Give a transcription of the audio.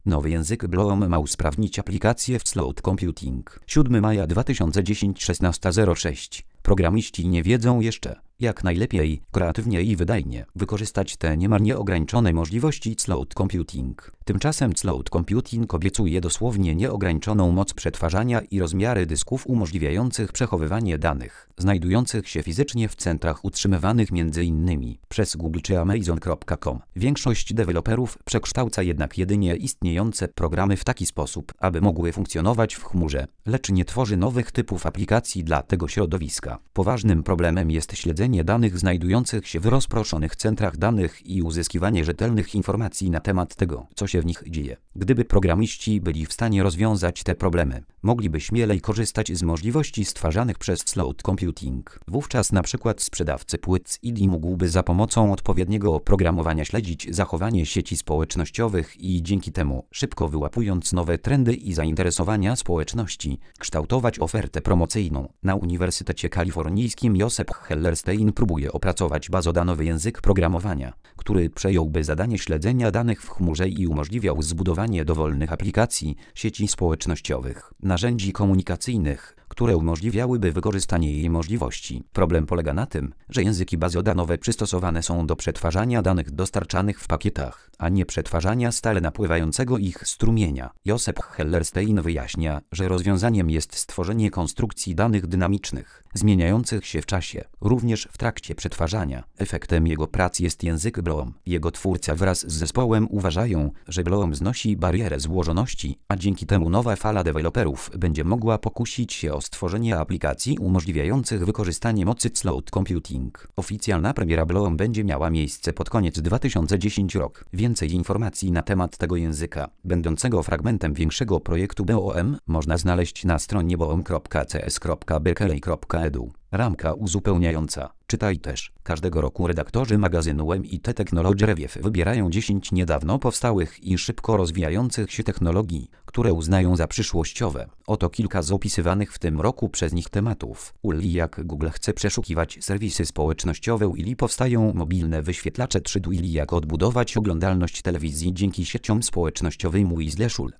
Nowy język BLOOM ma usprawnić aplikacje w cloud computing. 7 maja 2010 16:06. Programiści nie wiedzą jeszcze, jak najlepiej, kreatywnie i wydajnie wykorzystać te niemal nieograniczone możliwości cloud computing. Tymczasem cloud computing obiecuje dosłownie nieograniczoną moc przetwarzania i rozmiary dysków umożliwiających przechowywanie danych, znajdujących się fizycznie w centrach utrzymywanych m.in. przez Google czy Amazon.com. Większość deweloperów przekształca jednak jedynie istniejące programy w taki sposób, aby mogły funkcjonować w chmurze, lecz nie tworzy nowych typów aplikacji dla tego środowiska. Poważnym problemem jest śledzenie danych znajdujących się w rozproszonych centrach danych i uzyskiwanie rzetelnych informacji na temat tego, co się w nich dzieje. Gdyby programiści byli w stanie rozwiązać te problemy, mogliby śmielej korzystać z możliwości stwarzanych przez cloud computing. Wówczas na przykład sprzedawcy płyt CD mógłby za pomocą odpowiedniego oprogramowania śledzić zachowanie sieci społecznościowych i dzięki temu, szybko wyłapując nowe trendy i zainteresowania społeczności, kształtować ofertę promocyjną. Na Uniwersytecie Kalifornijskim Joseph Hellerstein próbuje opracować bazodanowy język programowania, który przejąłby zadanie śledzenia danych w chmurze i umożliwiał zbudowanie dowolnych aplikacji, sieci społecznościowych, narzędzi komunikacyjnych, które umożliwiałyby wykorzystanie jej możliwości. Problem polega na tym, że języki bazodanowe przystosowane są do przetwarzania danych dostarczanych w pakietach, a nie przetwarzania stale napływającego ich strumienia. Joseph Hellerstein wyjaśnia, że rozwiązaniem jest stworzenie konstrukcji danych dynamicznych, zmieniających się w czasie, również w trakcie przetwarzania. Efektem jego prac jest język BLOOM. Jego twórca wraz z zespołem uważają, że BLOOM znosi barierę złożoności, a dzięki temu nowa fala deweloperów będzie mogła pokusić się o stworzenie aplikacji umożliwiających wykorzystanie mocy cloud computing. Oficjalna premiera BLOOM będzie miała miejsce pod koniec 2010 rok. Więcej informacji na temat tego języka, będącego fragmentem większego projektu BOM, można znaleźć na stronie boom.cs.berkeley.edu. Ramka uzupełniająca. Czytaj też. Każdego roku redaktorzy magazynu MIT Technology Review wybierają 10 niedawno powstałych i szybko rozwijających się technologii, które uznają za przyszłościowe. Oto kilka z opisywanych w tym roku przez nich tematów. Uli jak Google chce przeszukiwać serwisy społecznościowe, Uli powstają mobilne wyświetlacze 3D, Uli jak odbudować oglądalność telewizji dzięki sieciom społecznościowym, Weasley Schul.